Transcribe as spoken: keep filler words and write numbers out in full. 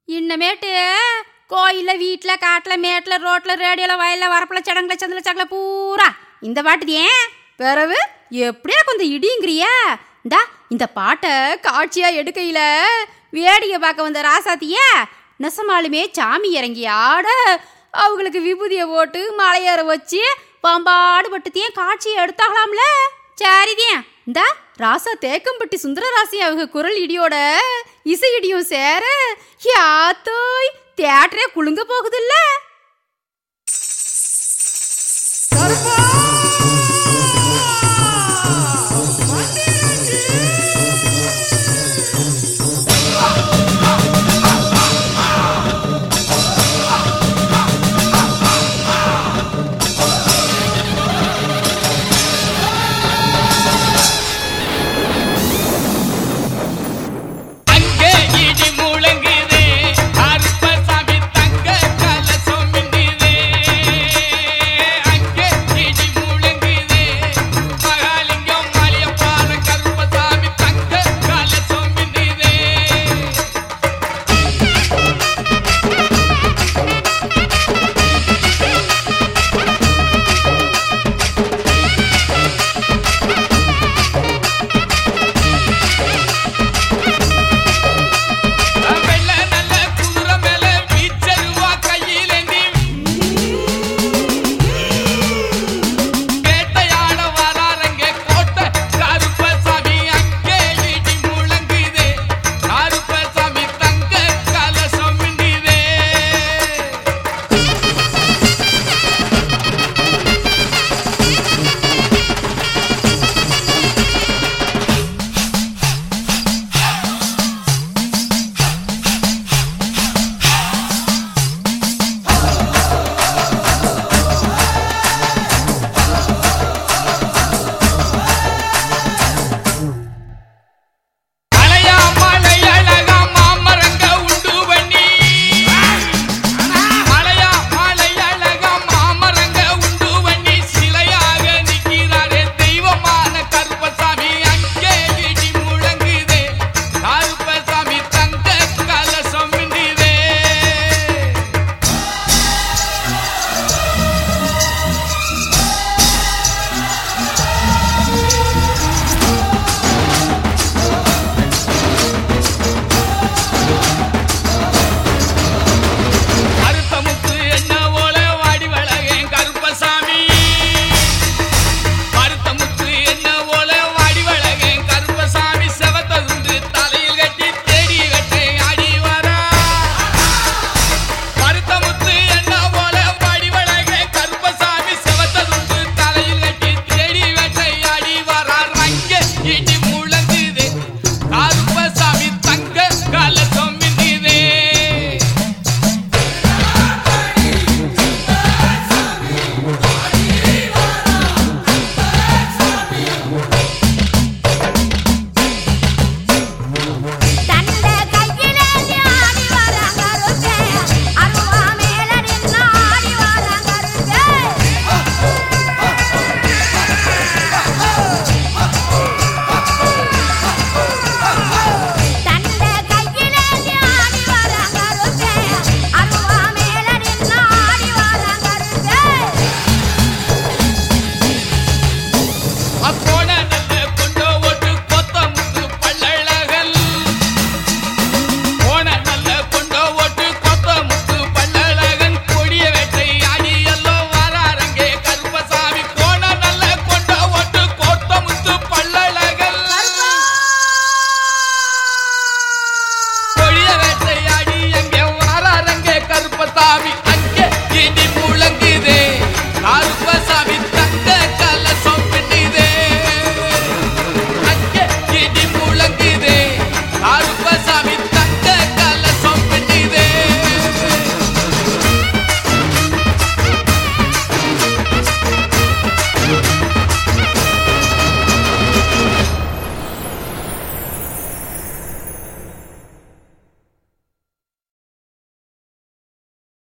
இன்னமேட்டு கோயிலில் வீட்டில் காட்டில் மேட்டில் ரோட்டில் ரேடியோவில் வயலில் வரப்பில் சடங்கில் சந்தில் சக்கல பூரா இந்த பாட்டு ஏன் பிறவு எப்படியா கொஞ்சம் இடிங்கிறியா? இந்தா இந்த பாட்டை காட்சியாக எடுக்கையில் வேடிக்கை பார்க்க வந்த ராசாத்திய நெசமாலுமே சாமி இறங்கி ஆட அவங்களுக்கு விபூதியை போட்டு மலையேற வச்சு பம்பாடு பட்டுத்தையும் காட்சியை எடுத்தாகலாம்ல. சரிதியன் இந்தா ராசா தேக்கம்பட்டி சுந்தரராசி அவங்க குரல் இடியோட இசை இடியும் சேர யாத்தோய் தியேட்டரே குலுங்க போகுதுல்ல.